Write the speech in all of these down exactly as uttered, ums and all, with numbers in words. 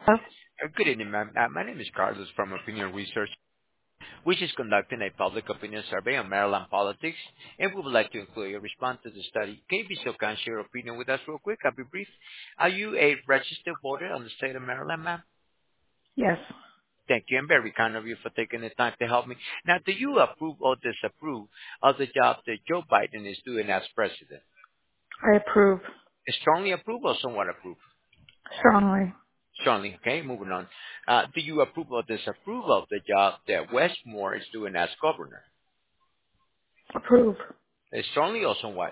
Oh, Uh, Good evening, ma'am. Uh, My name is Carlos from Opinion Research, which is conducting a public opinion survey on Maryland politics, and we would like to include your response to the study. Can you be so kind to share your opinion with us real quick? I'll be brief. Are you a registered voter on the state of Maryland, ma'am? yes. Thank you. I'm very kind of you for taking the time to help me. Now, do you approve or disapprove of the job that Joe Biden is doing as president? I approve Strongly approve or somewhat approve? strongly. Strongly. Okay, moving on. Uh, do you approve or disapprove of the job that Westmore is doing as governor? Approve Uh, Strongly or somewhat?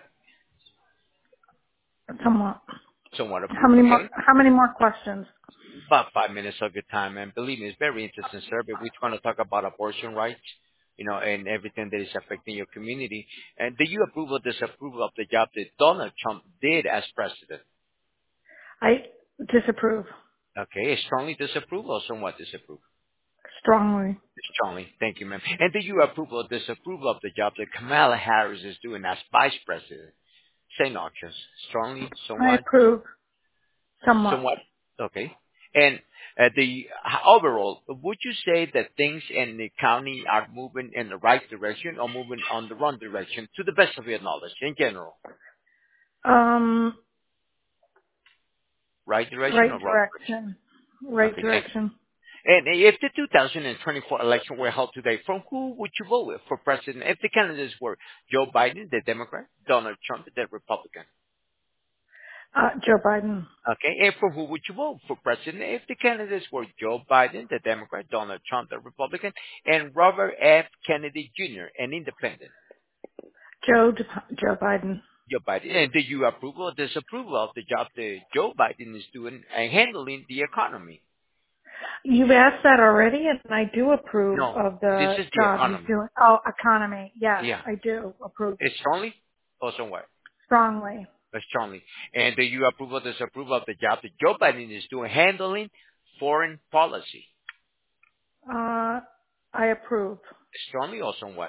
somewhat. Somewhat How approve, many more? okay? How many more questions? About five minutes of your time, and believe me, it's very interesting survey. We're trying to talk about abortion rights, you know, and everything that is affecting your community. And do you approve or disapprove of the job that Donald Trump did as president? I disapprove Okay, strongly disapprove or somewhat disapprove? strongly. Strongly. Thank you, ma'am. And do you approve or disapprove of the job that Kamala Harris is doing as vice president? Same options. Strongly, I somewhat, approve somewhat. somewhat. Okay. And uh, the overall, would you say that things in the county are moving in the right direction or moving on the wrong direction, to the best of your knowledge, in general? Um, Right direction right or wrong direction. Right direction? Okay, thank you. direction. And if the two thousand twenty-four election were held today, from who would you vote with for president if the candidates were Joe Biden, the Democrat, Donald Trump, the Republican? Uh, Joe Biden. Okay, and for who would you vote for president if the candidates were Joe Biden, the Democrat, Donald Trump, the Republican, and Robert F. Kennedy Junior, an independent? Joe De- Joe Biden. Joe Biden. And do you approve or disapprove of the job that Joe Biden is doing and handling the economy? You've asked that already, and I do approve No, of this the is the job he's economy. doing. Oh, economy. Yes, Yeah. I do approve It's strongly or somewhat? strongly. Uh, Strongly. And do you approve or disapprove of the job that Joe Biden is doing handling foreign policy? Uh, I approve. Strongly or somewhat?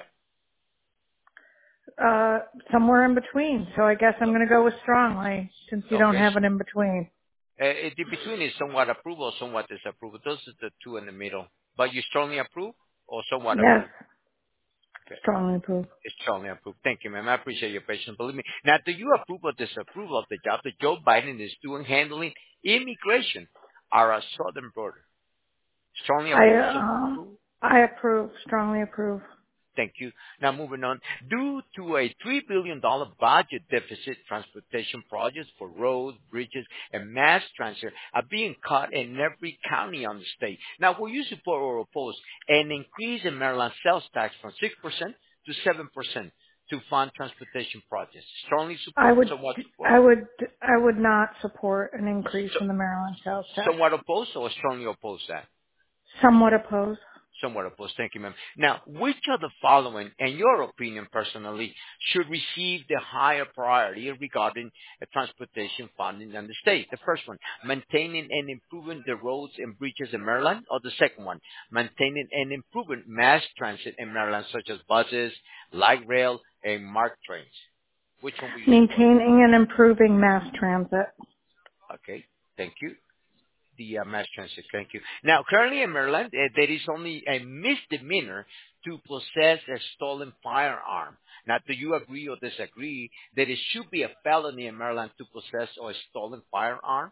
Uh, somewhere in between. So I guess I'm going to go with strongly since you don't Okay. have an in between. Uh, it- the between is somewhat approve or somewhat disapprove. Those are the two in the middle. But you strongly approve or somewhat Yes, approve? Okay. strongly approve. It's strongly approve. Thank you, ma'am. I appreciate your patience. Believe me. Now, do you approve or disapprove of the job that Joe Biden is doing handling immigration at our southern border? Strongly I, approve, somewhat um, approve? I approve, strongly approve. Thank you. Now moving on. Due to a three billion dollars budget deficit, transportation projects for roads, bridges, and mass transit are being cut in every county on the state. Now, will you support or oppose an increase in Maryland sales tax from six percent to seven percent to fund transportation projects? Strongly I support, would, somewhat support, I would, I would not support an increase so, in the Maryland sales tax. somewhat oppose, or strongly oppose that? Somewhat opposed. Somewhat opposed. Thank you, ma'am. Now, which of the following, in your opinion personally, should receive the higher priority regarding uh, transportation funding in the state? The first one, maintaining and improving the roads and bridges in Maryland, or the second one, maintaining and improving mass transit in Maryland, such as buses, light rail, and MARC trains? Which one will you support? Maintaining and improving mass transit. Okay, thank you. The uh, mass transit. Thank you. Now, currently in Maryland, uh, there is only a misdemeanor to possess a stolen firearm. Now, do you agree or disagree that it should be a felony in Maryland to possess a stolen firearm?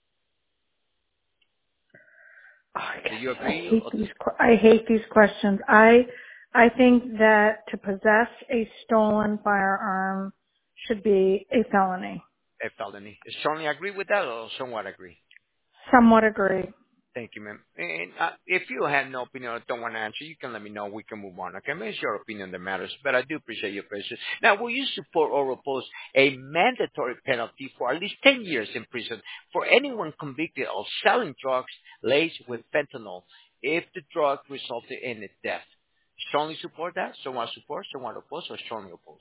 Oh, I Do guess you I agree hate or these. dis- que- I hate these questions. I, I think that to possess a stolen firearm should be a felony. a felony? Strongly agree with that or somewhat agree? Somewhat agree. Thank you, ma'am. And uh, if you have no opinion or don't want to answer, you can let me know. We can move on. Okay, ma'am? It's your opinion that matters, but I do appreciate your patience. Now, will you support or oppose a mandatory penalty for at least ten years in prison for anyone convicted of selling drugs laced with fentanyl if the drug resulted in a death? Strongly support that? Somewhat support, somewhat oppose, or strongly oppose?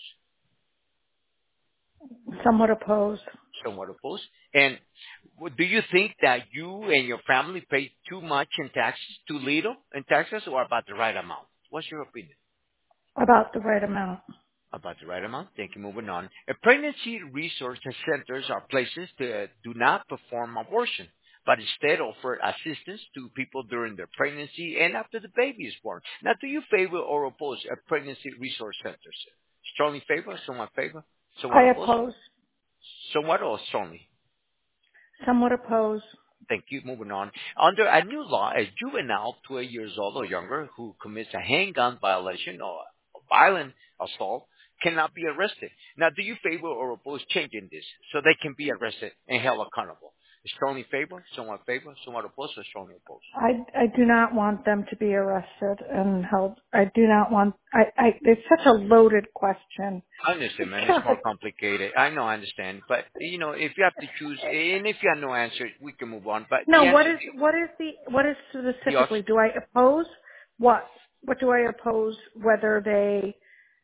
Somewhat opposed. Somewhat opposed. And w- do you think that you and your family pay too much in taxes, too little in taxes, or about the right amount? What's your opinion? About the right amount. About the right amount. Thank you. Moving on. Uh, pregnancy resource centers are places that do not perform abortion, but instead offer assistance to people during their pregnancy and after the baby is born. Now, do you favor or oppose a pregnancy resource centers? Strongly favor, somewhat favor, somewhat I oppose, oppose. somewhat or strongly? Somewhat oppose. Thank you. Moving on. Under a new law, a juvenile twelve years old or younger who commits a handgun violation or a violent assault cannot be arrested. Now, do you favor or oppose changing this so they can be arrested and held accountable? Strongly favor, somewhat favor, somewhat oppose, or strongly oppose? I, I do not want them to be arrested and held. I do not want, I, I, it's such a loaded question. I understand, man. It's Because, more complicated. I know, I understand. But, you know, if you have to choose, and if you have no answer, we can move on. But no, the what answer, is, what is the, what is the option, specifically, do I oppose what? What do I oppose whether they,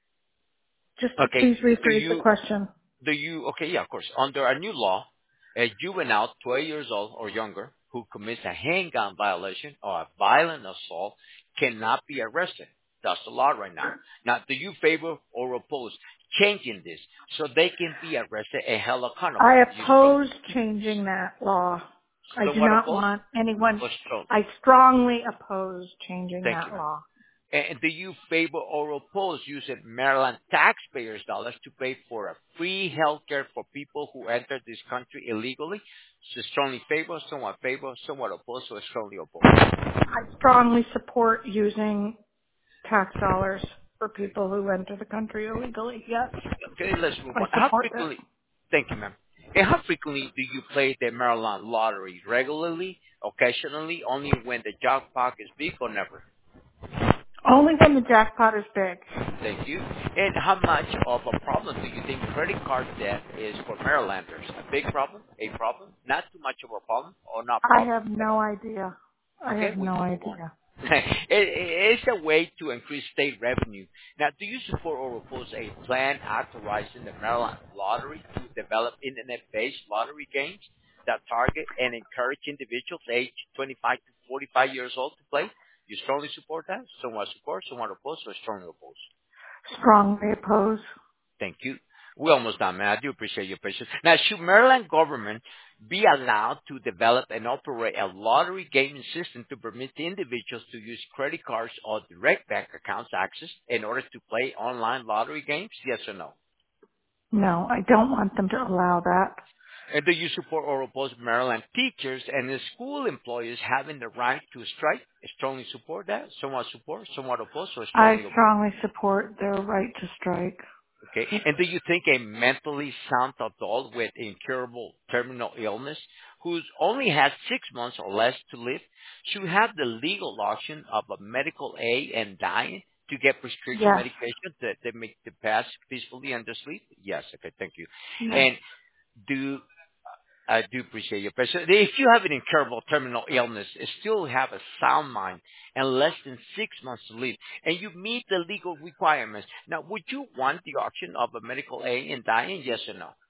just okay, please do rephrase the you question. do you, okay, yeah, of course. Under a new law, a juvenile twelve years old or younger who commits a handgun violation or a violent assault cannot be arrested. That's the law right now. Now, do you favor or oppose changing this so they can be arrested and held accountable? I You strong, oppose changing that law. I do somewhat not oppose want anyone, or strong? I strongly oppose changing Thank you, that ma'am. law. And do you favor or oppose using Maryland taxpayers' dollars to pay for a free health care for people who enter this country illegally? So strongly favor, somewhat favor, somewhat oppose, or strongly oppose. I strongly support using tax dollars for people who enter the country illegally. Yes, Okay, let's move I on. How support that. frequently, thank you, ma'am. And how frequently do you play the Maryland lottery? Regularly, occasionally, only when the jackpot is big, or never? Only when the jackpot is big. Thank you. And how much of a problem do you think credit card debt is for Marylanders? A big problem? A problem? Not too much of a problem, or not I problem have at no all? idea. I Okay, have we no can move on. idea. it, it's a way to increase state revenue. Now, do you support or oppose a plan authorizing the Maryland Lottery to develop internet-based lottery games that target and encourage individuals aged twenty-five to forty-five years old to play? You strongly support that? Somewhat support, somewhat oppose, or strongly oppose? Strongly oppose. Thank you. We're almost done, man. I do appreciate your patience. Now, should Maryland government be allowed to develop and operate a lottery gaming system to permit the individuals to use credit cards or direct bank accounts access in order to play online lottery games? Yes or no? No, I don't want them to allow that. And do you support or oppose Maryland teachers and the school employees having the right to strike? Strongly support that? Somewhat support, somewhat oppose, or I strongly oppose? strongly support their right to strike. Okay. And do you think a mentally sound adult with incurable terminal illness who only has six months or less to live should have the legal option of a medical aid and dying to get prescription Yes. medication that they make to pass peacefully under sleep? Yes. Okay. Thank you. Yes. And do I do appreciate your question. If you have an incurable terminal illness, and still have a sound mind and less than six months to live, and you meet the legal requirements, now would you want the option of a medical aid in dying? Yes or no?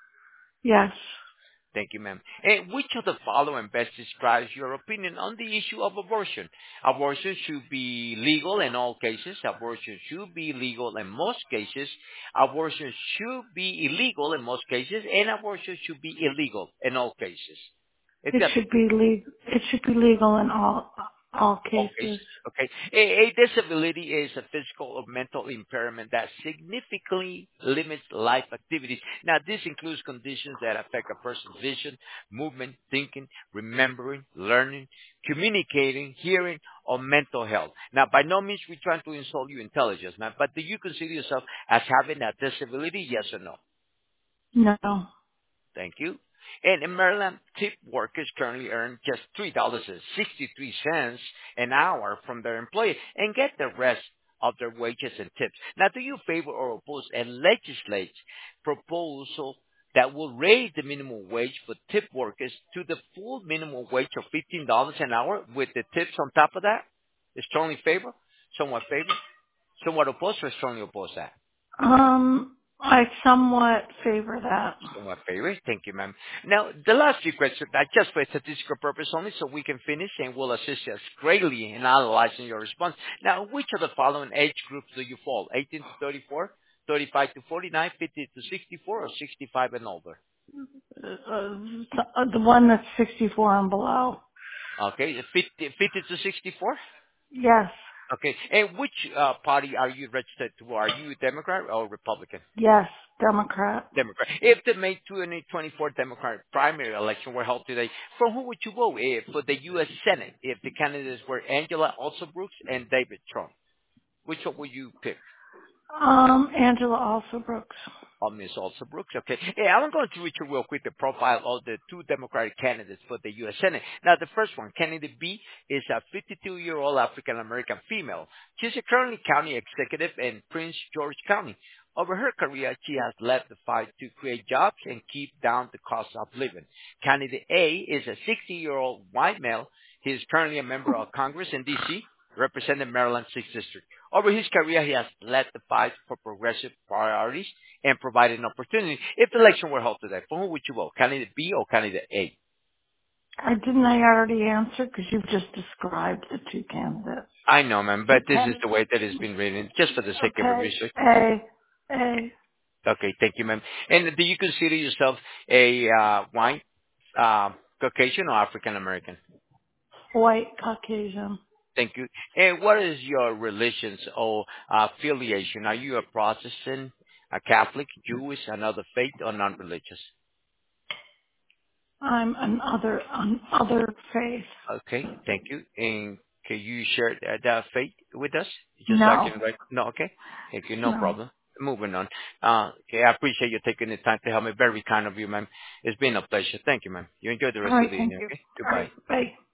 Yes. Thank you, ma'am. And which of the following best describes your opinion on the issue of abortion? Abortion should be legal in all cases. Abortion should be legal in most cases. Abortion should be illegal in most cases. And abortion should be illegal in all cases. It's It up to should be legal. It should be legal in all all all cases. cases. Okay. A, a disability is a physical or mental impairment that significantly limits life activities. Now, this includes conditions that affect a person's vision, movement, thinking, remembering, learning, communicating, hearing, or mental health. Now, by no means we trying to insult your intelligence, man, but do you consider yourself as having a disability? Yes or no? No. Thank you. And in Maryland, tip workers currently earn just three dollars and sixty-three cents an hour from their employer and get the rest of their wages and tips. Now, do you favor or oppose a legislate proposal that will raise the minimum wage for tip workers to the full minimum wage of fifteen dollars an hour with the tips on top of that? Strongly favor? Somewhat favor? Somewhat oppose, or strongly oppose that? Um, I somewhat favor that. So my favorite. Thank you, ma'am. Now, the last few questions are just for statistical purpose only, so we can finish and we'll assist us greatly in analyzing your response. Now, which of the following age groups do you fall? eighteen to thirty-four, thirty-five to forty-nine, fifty to sixty-four, or sixty-five and older? Uh, uh, the one that's sixty-four and below. Okay, fifty, fifty to sixty-four? Yes. Okay, and which uh, party are you registered to? Are you Democrat or Republican? Yes. Democrat. Democrat. If the May twenty twenty-four Democratic primary election were held today, for who would you vote? If for the U S. Senate, if the candidates were Angela Alsobrooks and David Trump, which one would you pick? Um, Angela also Brooks. Oh, Miss Alsobrooks. Okay. Yeah, I'm going to read you real quick the profile of the two Democratic candidates for the U S. Senate. Now, the first one, candidate B, is a fifty-two-year-old African-American female. She's a currently county executive in Prince George County. Over her career, she has led the fight to create jobs and keep down the cost of living. Candidate A is a sixty-year-old white male. He is currently a member of Congress in D C, representing Maryland sixth District. Over his career, he has led the fight for progressive priorities and provided an opportunity. If the election were held today, for who would you vote? Candidate B or candidate A? I didn't I already answer because you've just described the two candidates. I know, ma'am, but this is Okay. the way that it's been written, just for the sake of a Okay. research. A. A. Okay, thank you, ma'am. And do you consider yourself a uh, white, uh, Caucasian, or African American? White Caucasian. Thank you. And what is your religions or uh, affiliation? Are you a Protestant, a Catholic, Jewish, another faith, or non-religious? I'm an other an other faith. Okay, thank you. And can you share that, that faith with us? Just so I No. can write. No, okay. Thank you. No No. problem. Moving on. Uh, okay, I appreciate you taking the time to help me. Very kind of you, ma'am. It's been a pleasure. Thank you, ma'am. You enjoy the All rest of right. the Thank evening, you. okay? All Goodbye. right. Bye.